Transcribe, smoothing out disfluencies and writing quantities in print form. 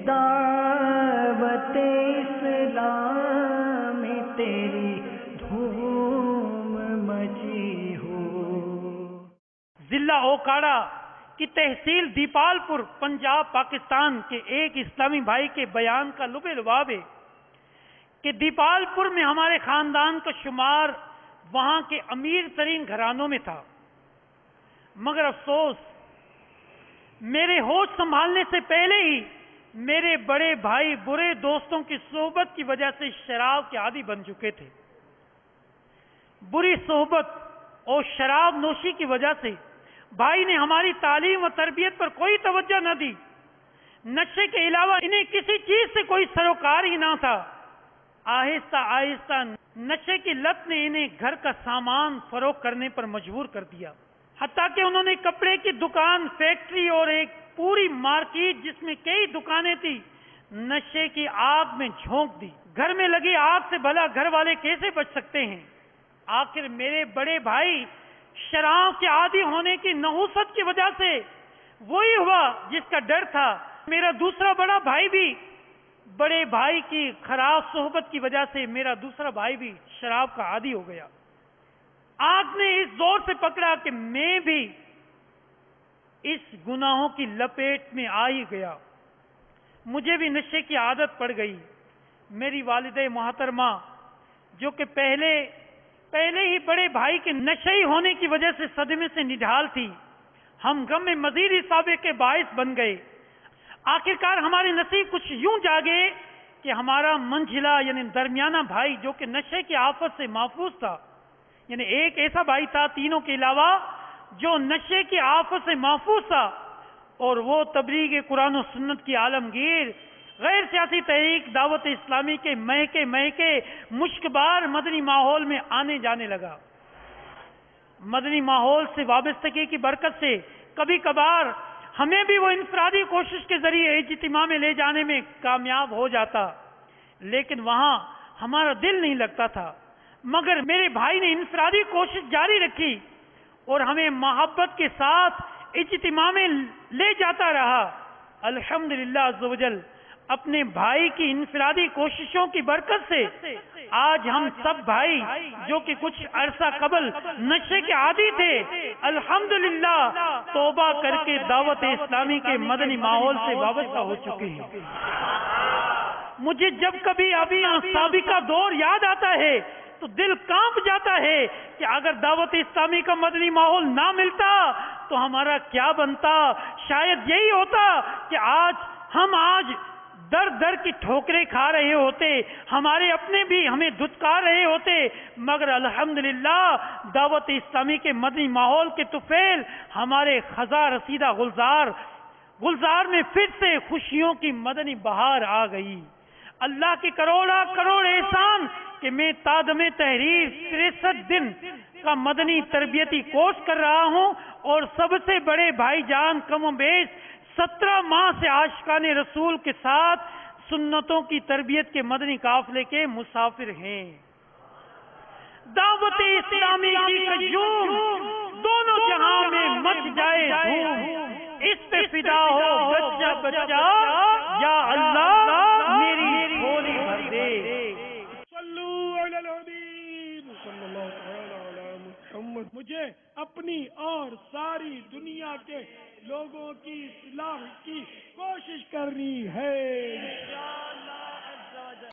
دعوت اسلام میں تیری دھوم مچی ہو۔ ضلع اوکاڑا کی تحصیل دیپال پور پنجاب پاکستان کے ایک اسلامی بھائی کے بیان کا لب لباب ہے کہ دیپال پور میں ہمارے خاندان کا شمار وہاں کے امیر ترین گھرانوں میں تھا، مگر افسوس میرے ہوش سنبھالنے سے پہلے ہی میرے بڑے بھائی برے دوستوں کی صحبت کی وجہ سے شراب کے عادی بن چکے تھے۔ بری صحبت اور شراب نوشی کی وجہ سے بھائی نے ہماری تعلیم و تربیت پر کوئی توجہ نہ دی۔ نشے کے علاوہ انہیں کسی چیز سے کوئی سروکار ہی نہ تھا۔ آہستہ آہستہ نشے کی لت نے انہیں گھر کا سامان فروخت کرنے پر مجبور کر دیا، حتیٰ کہ انہوں نے کپڑے کی دکان، فیکٹری اور ایک پوری مارکیٹ جس میں کئی دکانیں تھی نشے کی آگ میں جھونک دی۔ گھر میں لگی آگ سے بھلا گھر والے کیسے بچ سکتے ہیں؟ آخر میرے بڑے بھائی شراب کے عادی ہونے کی نحوست کی وجہ سے وہی ہوا جس کا ڈر تھا۔ میرا دوسرا بڑا بھائی بھی بڑے بھائی کی خراب صحبت کی وجہ سے میرا دوسرا بھائی بھی شراب کا عادی ہو گیا۔ آگ نے اس زور سے پکڑا کہ میں بھی اس گناہوں کی لپیٹ میں آ ہی گیا۔ مجھے بھی نشے کی عادت پڑ گئی۔ میری والدہ محترمہ جو کہ پہلے ہی بڑے بھائی کے نشئی ہونے کی وجہ سے صدمے سے نڈھال تھی، ہم غم میں مزید اصابے کے باعث بن گئے۔ آخرکار ہمارے نصیب کچھ یوں جاگے کہ ہمارا منجھلا یعنی درمیانہ بھائی جو کہ نشے کی آفت سے محفوظ تھا، یعنی ایک ایسا بھائی تھا تینوں کے علاوہ جو نشے کی آفت سے محفوظ تھا، اور وہ تبلیغ قرآن و سنت کی عالمگیر غیر سیاسی تحریک دعوت اسلامی کے مہکے مشکبار مدنی ماحول میں آنے جانے لگا۔ مدنی ماحول سے وابستگی کی برکت سے کبھی کبھار ہمیں بھی وہ انفرادی کوشش کے ذریعے اجتماع میں لے جانے میں کامیاب ہو جاتا، لیکن وہاں ہمارا دل نہیں لگتا تھا۔ مگر میرے بھائی نے انفرادی کوشش جاری رکھی اور ہمیں محبت کے ساتھ اجتماع میں لے جاتا رہا۔ الحمدللہ عز و جل اپنے بھائی کی انفرادی کوششوں کی برکت سے آج ہم سب بھائی جو کہ کچھ عرصہ قبل نشے کے عادی تھے، الحمدللہ توبہ کر کے دعوت اسلامی کے مدنی ماحول سے وابستہ ہو چکے ہیں۔ مجھے جب کبھی ابھی سابقہ دور یاد آتا ہے تو دل کانپ جاتا ہے کہ اگر دعوت اسلامی کا مدنی ماحول نہ ملتا تو ہمارا کیا بنتا۔ شاید یہی ہوتا کہ ہم آج در در کی ٹھوکریں کھا رہے ہوتے، ہمارے اپنے بھی ہمیں دھتکار رہے ہوتے، مگر الحمدللہ دعوت اسلامی کے مدنی ماحول کے طفیل ہمارے خزاں رسیدہ گلزار میں پھر سے خوشیوں کی مدنی بہار آ گئی۔ اللہ کی کروڑا کروڑ احسان کہ میں تادم تحریر 63 دن کا مدنی تربیتی کورس کر رہا ہوں اور سب سے بڑے بھائی جان کم و بیش 17 ماہ سے عاشقان رسول کے ساتھ سنتوں کی تربیت کے مدنی قافلے کے مسافر ہیں۔ دعوت اسلامی کی ہجوم دونوں جہاں میں مچ جائے دھوم، اس پہ فدا ہو بچہ بچہ یا اللہ میری جھولی بھر دے۔ صلو علی الحبیب صلی اللہ تعالی علی محمد۔ مجھے اپنی اور ساری دنیا کے لوگوں کی اصلاح کی کوشش کرنی ہے۔